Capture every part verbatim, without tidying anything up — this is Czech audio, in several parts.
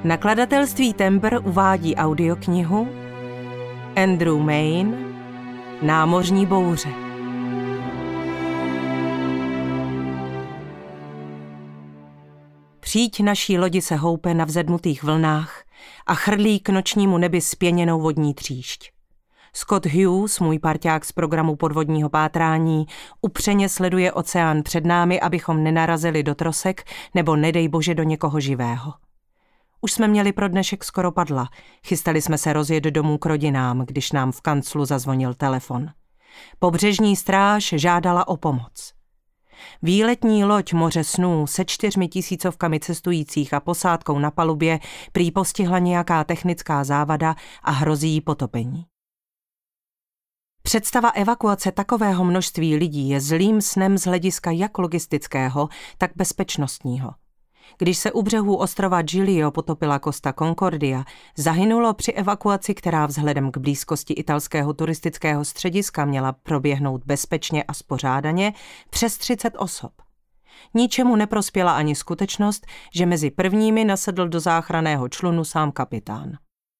Nakladatelství Temper uvádí audioknihu Andrew Mayne Námořní bouře. Příď naší lodi se houpe na vzedmutých vlnách a chrlí k nočnímu nebi spěněnou vodní tříšť. Scott Hughes, můj parťák z programu podvodního pátrání, upřeně sleduje oceán před námi, abychom nenarazili do trosek nebo nedej bože do někoho živého. Už jsme měli pro dnešek skoro padla. Chystali jsme se rozjet domů k rodinám, když nám v kanclu zazvonil telefon. Pobřežní stráž žádala o pomoc. Výletní loď Moře snů se čtyřmi tisícovkami cestujících a posádkou na palubě prý postihla nějaká technická závada a hrozí jí potopení. Představa evakuace takového množství lidí je zlým snem z hlediska jak logistického, tak bezpečnostního. Když se u břehů ostrova Giglio potopila Costa Concordia, zahynulo při evakuaci, která vzhledem k blízkosti italského turistického střediska měla proběhnout bezpečně a spořádaně, přes třicet osob. Ničemu neprospěla ani skutečnost, že mezi prvními nasedl do záchranného člunu sám kapitán.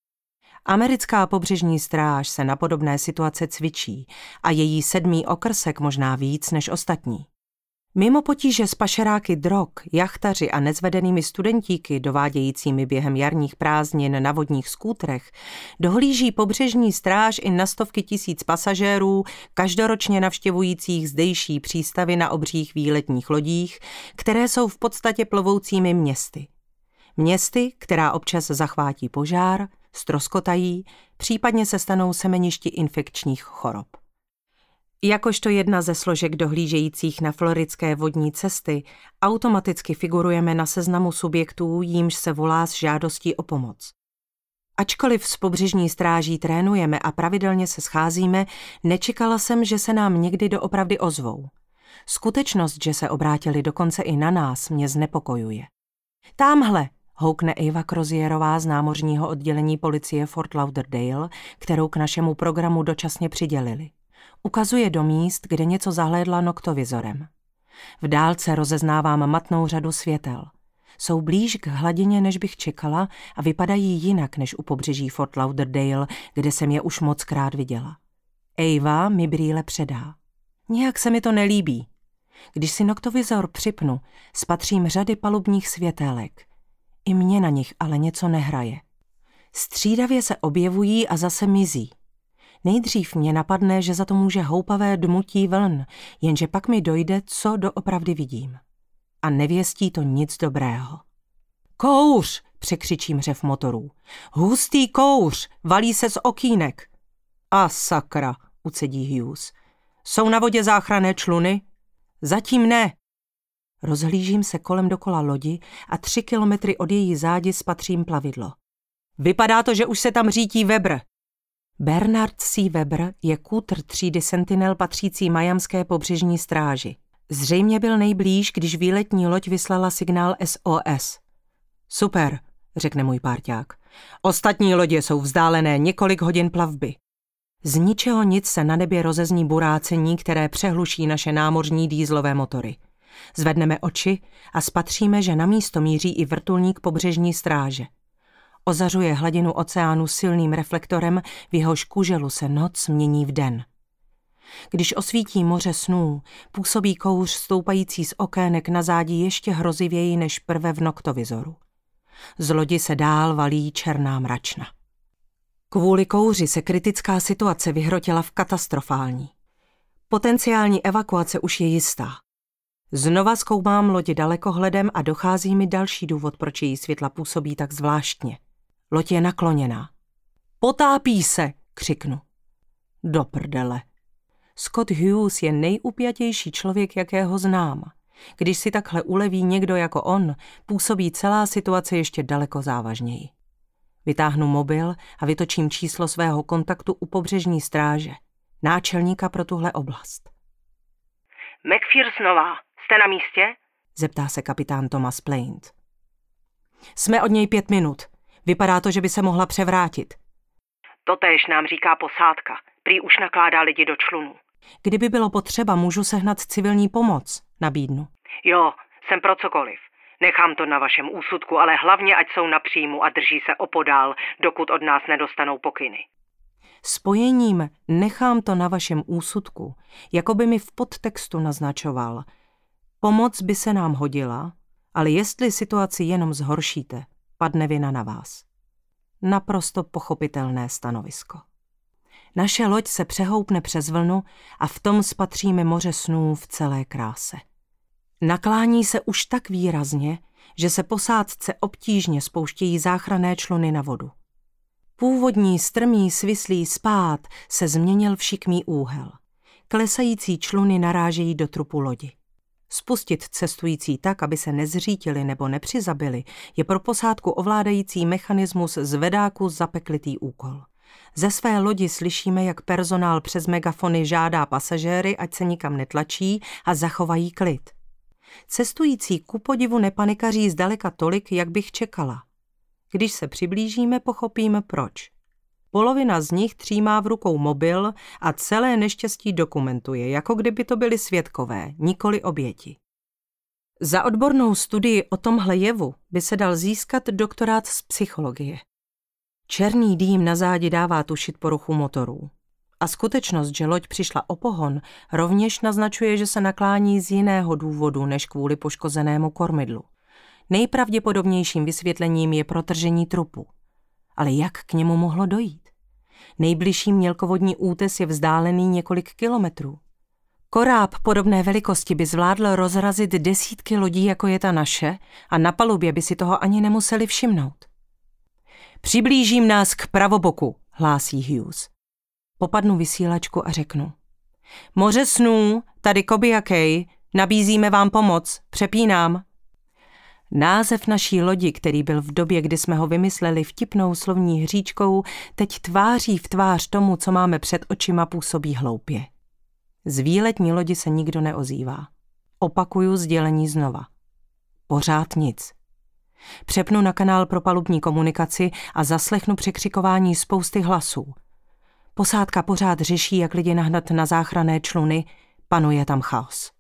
Americká pobřežní stráž se na podobné situace cvičí a její sedmý okrsek možná víc než ostatní. Mimo potíže s pašeráky drog, jachtaři a nezvedenými studentíky dovádějícími během jarních prázdnin na vodních skútrech, dohlíží pobřežní stráž i na stovky tisíc pasažérů, každoročně navštěvujících zdejší přístavy na obřích výletních lodích, které jsou v podstatě plovoucími městy. Městy, která občas zachvátí požár, ztroskotají, případně se stanou semeništi infekčních chorob. Jakožto jedna ze složek dohlížejících na floridské vodní cesty, automaticky figurujeme na seznamu subjektů, jímž se volá s žádostí o pomoc. Ačkoliv s pobřežní stráží trénujeme a pravidelně se scházíme, nečekala jsem, že se nám někdy doopravdy ozvou. Skutečnost, že se obrátili dokonce i na nás, mě znepokojuje. Támhle, houkne Eva Crozierová z námořního oddělení policie Fort Lauderdale, kterou k našemu programu dočasně přidělili. Ukazuje do míst, kde něco zahlédla noktovizorem. V dálce rozeznávám matnou řadu světel. Jsou blíž k hladině, než bych čekala a vypadají jinak než u pobřeží Fort Lauderdale, kde jsem je už mockrát viděla. Eva mi brýle předá. Nějak se mi to nelíbí. Když si noktovizor připnu, spatřím řady palubních světélek. I mně na nich ale něco nehraje. Střídavě se objevují a zase mizí. Nejdřív mě napadne, že za to může houpavé dmutí vln, jenže pak mi dojde, co doopravdy vidím. A nevěstí to nic dobrého. Kouř, překřičím řev motorů. Hustý kouř, valí se z okýnek. A sakra, ucedí Hughes. Jsou na vodě záchranné čluny? Zatím ne. Rozhlížím se kolem dokola lodi a tři kilometry od její zádi spatřím plavidlo. Vypadá to, že už se tam řítí Weber. Bernard C. Weber je kútr třídy Sentinel patřící Miamské pobřežní stráži. Zřejmě byl nejblíž, když výletní loď vyslala signál S O S. Super, řekne můj párťák. Ostatní lodě jsou vzdálené několik hodin plavby. Z ničeho nic se na nebě rozezní burácení, které přehluší naše námořní dýzlové motory. Zvedneme oči a spatříme, že na místo míří i vrtulník pobřežní stráže. Ozařuje hladinu oceánu silným reflektorem, v jehož kuželu se noc mění v den. Když osvítí Moře snů, působí kouř stoupající z okének na zádi ještě hrozivěji než prve v noktovizoru. Z lodi se dál valí černá mračna. Kvůli kouři se kritická situace vyhrotila v katastrofální. Potenciální evakuace už je jistá. Znova zkoumám lodi dalekohledem a dochází mi další důvod, proč její světla působí tak zvláštně. Loď je nakloněná. Potápí se, křiknu. Do prdele. Scott Hughes je nejupjatější člověk, jakého znám. Když si takhle uleví někdo jako on, působí celá situace ještě daleko závažněji. Vytáhnu mobil a vytočím číslo svého kontaktu u pobřežní stráže, náčelníka pro tuhle oblast. McPhersonová, jste na místě? Zeptá se kapitán Thomas Plaint. Jsme od něj pět minut. Vypadá to, že by se mohla převrátit. Totéž nám říká posádka. Prý už nakládá lidi do člunu. Kdyby bylo potřeba, můžu sehnat civilní pomoc, nabídnu. Jo, jsem pro cokoliv. Nechám to na vašem úsudku, ale hlavně ať jsou na příjmu a drží se opodál, dokud od nás nedostanou pokyny. Spojením nechám to na vašem úsudku, jako by mi v podtextu naznačoval. Pomoc by se nám hodila, ale jestli situaci jenom zhoršíte, padne vina na vás. Naprosto pochopitelné stanovisko. Naše loď se přehoupne přes vlnu a v tom spatříme moře snů v celé kráse. Naklání se už tak výrazně, že se posádce obtížně spouštějí záchranné čluny na vodu. Původní strmý svislý spád se změnil v šikmý úhel. Klesající čluny narážejí do trupu lodi. Spustit cestující tak, aby se nezřítili nebo nepřizabili, je pro posádku ovládající mechanismus zvedáku zapeklitý úkol. Ze své lodi slyšíme, jak personál přes megafony žádá pasažéry, ať se nikam netlačí a zachovají klid. Cestující ku podivu nepanikaří zdaleka tolik, jak bych čekala. Když se přiblížíme, pochopíme proč. Polovina z nich třímá v rukou mobil a celé neštěstí dokumentuje, jako kdyby to byli svědkové, nikoli oběti. Za odbornou studii o tomhle jevu by se dal získat doktorát z psychologie. Černý dým na zádi dává tušit poruchu motorů. A skutečnost, že loď přišla o pohon, rovněž naznačuje, že se naklání z jiného důvodu než kvůli poškozenému kormidlu. Nejpravděpodobnějším vysvětlením je protržení trupu. Ale jak k němu mohlo dojít? Nejbližší mělkovodní útes je vzdálený několik kilometrů. Koráb podobné velikosti by zvládl rozrazit desítky lodí, jako je ta naše, a na palubě by si toho ani nemuseli všimnout. Přiblížím nás k pravoboku, hlásí Hughes. Popadnu vysílačku a řeknu. Moře snů, tady Koby Kay, nabízíme vám pomoc, přepínám. Název naší lodi, který byl v době, kdy jsme ho vymysleli vtipnou slovní hříčkou, teď tváří v tvář tomu, co máme před očima, působí hloupě. Z výletní lodi se nikdo neozývá. Opakuju sdělení znova. Pořád nic. Přepnu na kanál pro palubní komunikaci a zaslechnu překřikování spousty hlasů. Posádka pořád řeší, jak lidi nahnat na záchranné čluny, panuje tam chaos.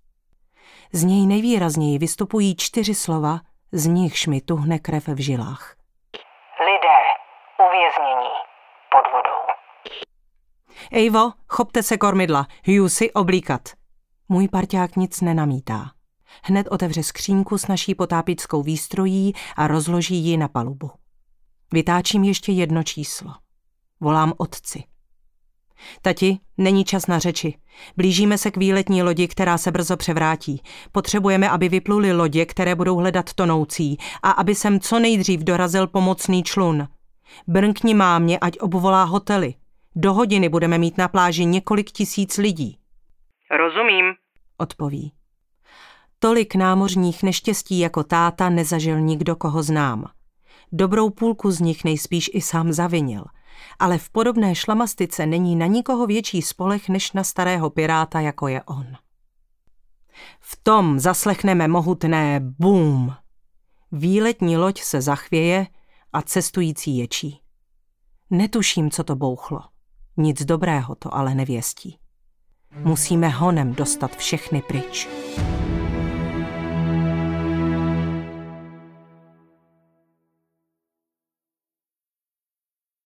Z něj nejvýrazněji vystupují čtyři slova, z nichž mi tuhne krev v žilách. Lidé, uvěznění, pod vodou. Ejvo, chopte se kormidla, Hughesy oblíkat. Můj parťák nic nenamítá. Hned otevře skřínku s naší potápickou výstrojí a rozloží ji na palubu. Vytáčím ještě jedno číslo. Volám otci. Tati, není čas na řeči. Blížíme se k výletní lodi, která se brzo převrátí. Potřebujeme, aby vypluly lodě, které budou hledat tonoucí, a aby sem co nejdřív dorazil pomocný člun. Brnkni mámě, ať obvolá hotely. Do hodiny budeme mít na pláži několik tisíc lidí. Rozumím, odpoví. Tolik námořních neštěstí jako táta nezažil nikdo, koho znám. Dobrou půlku z nich nejspíš i sám zavinil. Ale v podobné šlamastice není na nikoho větší spoleh než na starého piráta, jako je on. V tom zaslechneme mohutné bum. Výletní loď se zachvěje a cestující ječí. Netuším, co to bouchlo. Nic dobrého to ale nevěstí. Musíme honem dostat všechny pryč.